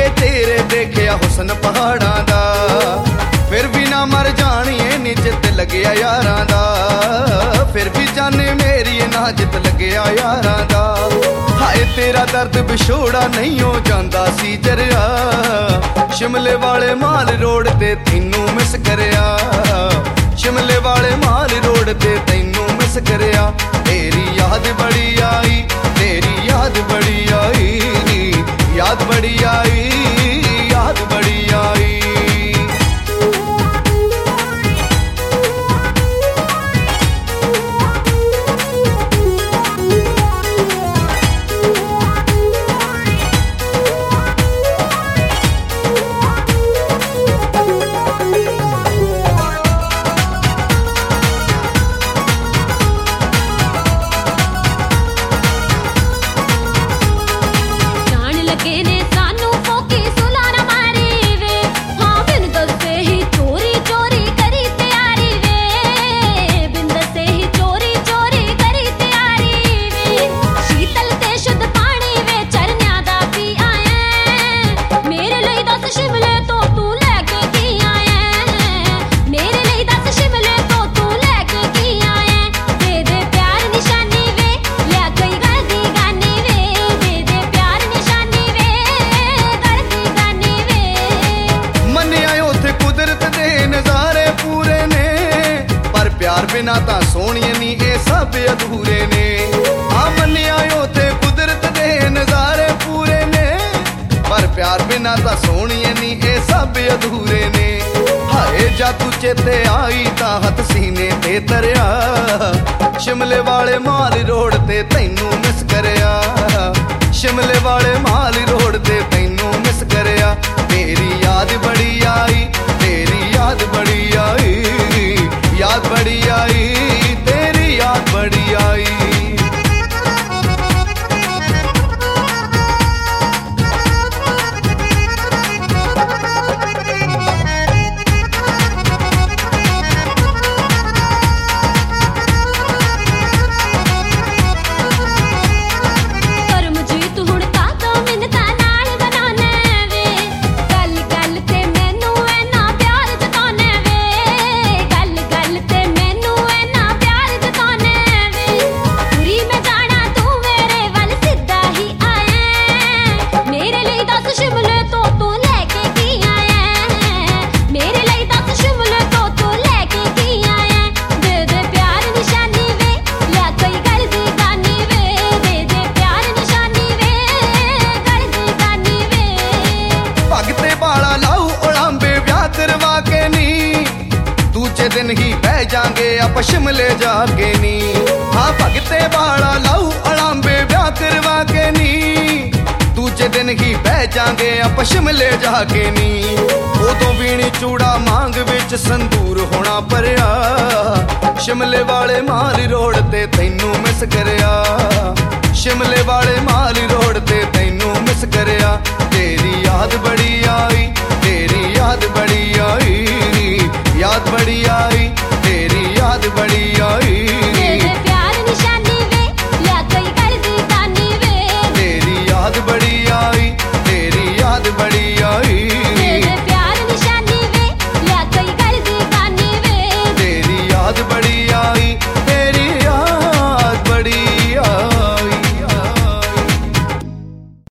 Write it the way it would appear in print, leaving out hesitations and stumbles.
तेरे देखिया हुसन पहाड़ां दा, फिर भी ना मर जानिए नी जित लग्या यारां दा, फिर भी जाने मेरी ना जित लग्या यारां दा। हाय तेरा दर्द विछोड़ा नहीं हो जांदा सी जरिया, शिमले वाले माल रोड ते तैनू मिस करया, शिमले वाले माल रोड ते तैनू मिस करया। तेरी याद बड़ी आई, तेरी याद बड़ी आई, याद बड़ी आई, याद बड़ी आई। बिना ता सोहणिए नी ए सब अधूरे ने, आ मन्निया उते कुदरत दे नजारे पूरे ने, पर प्यार बिना ता सोहणिए नी ए सब अधूरे ने। हाय जा तू चेते आई ता हथ सीने ते तरया, शिमले वाले माल रोड ते तैनू मिस करया, शिमले वाले माल रोड ते तैनू मिस करया। तेरी याद बड़ी आई, तेरी याद बड़ी आई, याद बड़ी आई, तेरी याद बड़ी आई। दिन ही बह जाएंगे आप शिमले जाके नी, हाँ भगते बाड़ा लाऊ अड़ांबे ब्याह करवा के नी, दूजे दिन ही बह जाएंगे आप शिमले जाके नी। उदों वीणी चूड़ा मांग विच संदूर होना परया, शिमले वाले माल रोड ते तैनू मिस करया, शिमले वाले माल रोड ते तैनू मिस करया। तेरी याद बड़ी आई, तेरी याद बड़ी आई, याद बड़ी आई,